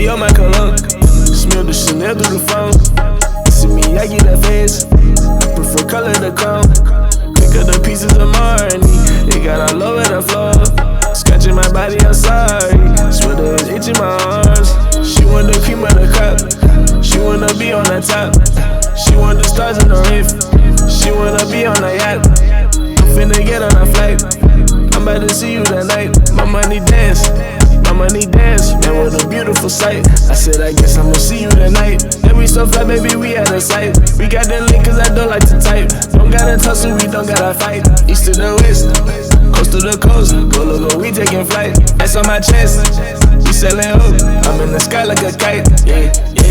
you're my cologne. Smell the Chanel through the phone. You see me, I get that face. I prefer color to come. Pick up the pieces of Marnie. It got all over the floor. Scratching my body, I'm sorry. Sweater is itching my arms. She want the cream of the cup. She wanna be on the top. She want the stars in the roof. She wanna be on the yacht. I'm finna get on a flight. I'm about to see you tonight. My money dance. My money dance. Man, what a beautiful sight. I said, I guess I'ma see you tonight. Then we so fly, baby, we out of sight. We got that link cause I don't like to type. Don't gotta tussle, we don't gotta fight. East to the west, coast to the coast. Go, we taking flight. Ice on my chest, we sailing up. I'm in the sky like a kite. Yeah, yeah.